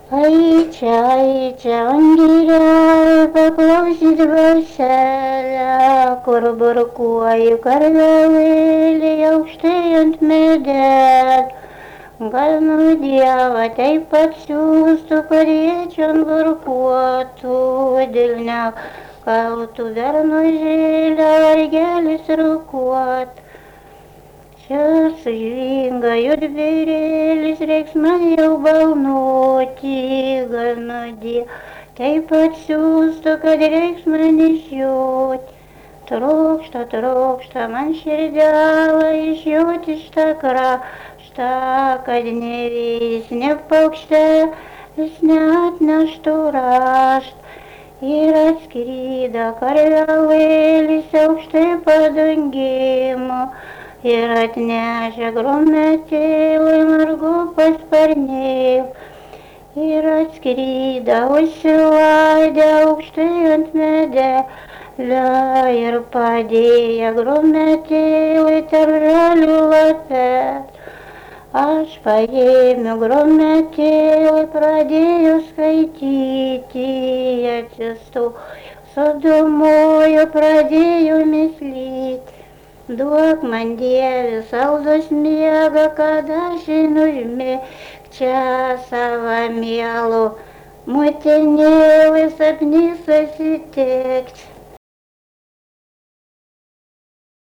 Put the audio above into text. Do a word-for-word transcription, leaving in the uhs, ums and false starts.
Aičia, aičia, angirė, paklausyt balselę, kur burkuoju karvelėlį aukštai ant medės. Gal nu Dievą taip atsiųstų, kad iečion burkuotų, dėl nekaltų bernužėlę vargelis rūkuot. Čia sužvinga juodbėrėlis, reiks man jau balnuoti, gal nu Dievą taip atsiųstų, kad reiks man išjoti. Trokšta, trokšta man širdelė išjoti šitą kraštą, kad ne vėjas, ne paukštelis neatneštų raštą. Ir atskrido karvelėlis aukštai padangėm, ir atnešė grumetėlį margų pasparnėm. Ir atskrido užsilaidė aukštai ant medelio, ir padėjo grumetėlį tarp žalių lapelių. Aš paėmiau grumetėlį, pradėjau skaityti, atsistoju, sudūmoju, pradėjau mįslyti. Duok man Dieve saldos miegą, kad aš užmigčiau čia savo mielo motinėlį sapnys susitikt.